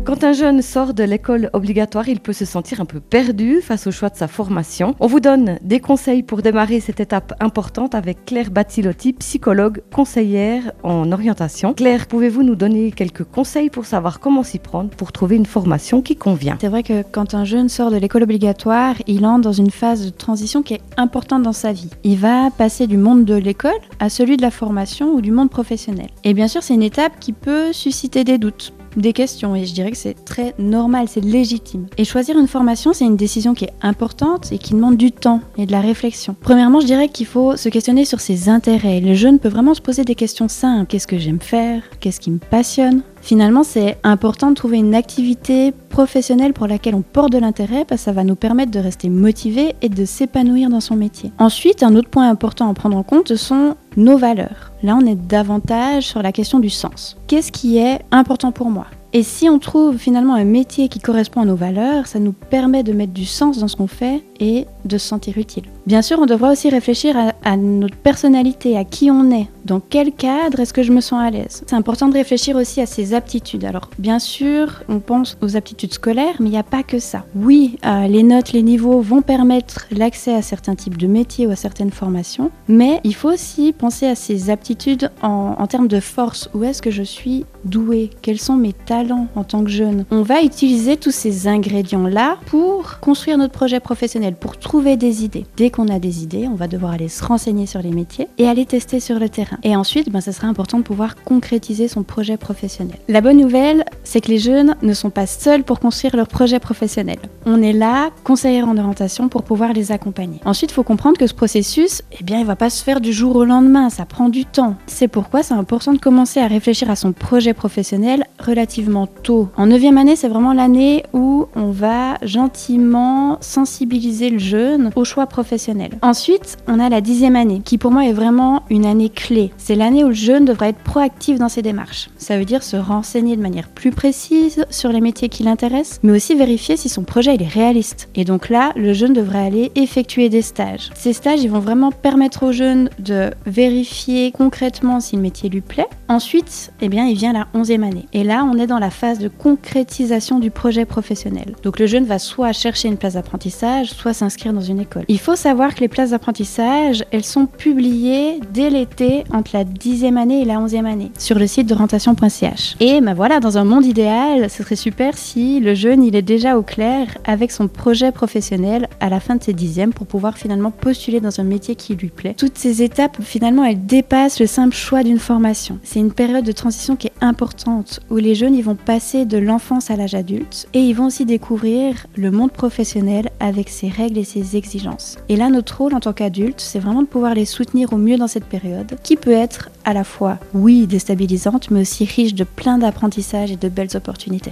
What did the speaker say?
Quand un jeune sort de l'école obligatoire, il peut se sentir un peu perdu face au choix de sa formation. On vous donne des conseils pour démarrer cette étape importante avec Claire Battilotti, psychologue, conseillère en orientation. Claire, pouvez-vous nous donner quelques conseils pour savoir comment s'y prendre pour trouver une formation qui convient ? C'est vrai que quand un jeune sort de l'école obligatoire, il entre dans une phase de transition qui est importante dans sa vie. Il va passer du monde de l'école à celui de la formation ou du monde professionnel. Et bien sûr, c'est une étape qui peut susciter des doutes, des questions, et je dirais que c'est très normal, c'est légitime. Et choisir une formation, c'est une décision qui est importante et qui demande du temps et de la réflexion. Premièrement, je dirais qu'il faut se questionner sur ses intérêts. Le jeune peut vraiment se poser des questions simples. Qu'est-ce que j'aime faire ? Qu'est-ce qui me passionne ? Finalement, c'est important de trouver une activité professionnelle pour laquelle on porte de l'intérêt parce que ça va nous permettre de rester motivé et de s'épanouir dans son métier. Ensuite, un autre point important à prendre en compte, ce sont nos valeurs. Là, on est davantage sur la question du sens. Qu'est-ce qui est important pour moi ? Et si on trouve finalement un métier qui correspond à nos valeurs, ça nous permet de mettre du sens dans ce qu'on fait et de se sentir utile. Bien sûr, on devra aussi réfléchir à notre personnalité, à qui on est, dans quel cadre est-ce que je me sens à l'aise. C'est important de réfléchir aussi à ses aptitudes. Alors, bien sûr, on pense aux aptitudes scolaires, mais il n'y a pas que ça. Oui, les notes, les niveaux vont permettre l'accès à certains types de métiers ou à certaines formations, mais il faut aussi penser à ses aptitudes en termes de force. Où est-ce que je suis douée ? Quels sont mes talents en tant que jeune ? On va utiliser tous ces ingrédients-là pour construire notre projet professionnel, pour trouver des idées. Dès qu'on a des idées, on va devoir aller se renseigner sur les métiers et aller tester sur le terrain. Et ensuite, ça sera important de pouvoir concrétiser son projet professionnel. La bonne nouvelle, c'est que les jeunes ne sont pas seuls pour construire leur projet professionnel. On est là, conseillère en orientation, pour pouvoir les accompagner. Ensuite, il faut comprendre que ce processus, il ne va pas se faire du jour au lendemain, ça prend du temps. C'est pourquoi c'est important de commencer à réfléchir à son projet professionnel relativement tôt. En 9e année, c'est vraiment l'année où on va gentiment sensibiliser le jeune au choix professionnel. Ensuite, on a la 10e année, qui pour moi est vraiment une année clé. C'est l'année où le jeune devra être proactif dans ses démarches. Ça veut dire se renseigner de manière plus précise sur les métiers qui l'intéressent, mais aussi vérifier si son projet il est réaliste. Et donc là, le jeune devrait aller effectuer des stages. Ces stages, ils vont vraiment permettre au jeune de vérifier concrètement si le métier lui plaît. Ensuite, il vient la 11e année. Et là, on est dans la phase de concrétisation du projet professionnel. Donc le jeune va soit chercher une place d'apprentissage, soit s'inscrire dans une école. Il faut savoir que les places d'apprentissage, elles sont publiées dès l'été entre la 10e année et la 11e année sur le site d'orientation.ch. Et dans un monde idéal, ce serait super si le jeune, il est déjà au clair avec son projet professionnel à la fin de ses 10e pour pouvoir finalement postuler dans un métier qui lui plaît. Toutes ces étapes, finalement, elles dépassent le simple choix d'une formation. C'est une période de transition qui est importante où les jeunes, ils vont passer de l'enfance à l'âge adulte et ils vont aussi découvrir le monde professionnel avec ses règles et ses exigences. Et là, notre rôle en tant qu'adulte, c'est vraiment de pouvoir les soutenir au mieux dans cette période qui peut être à la fois, oui, déstabilisante, mais aussi riche de plein d'apprentissages et de belles opportunités.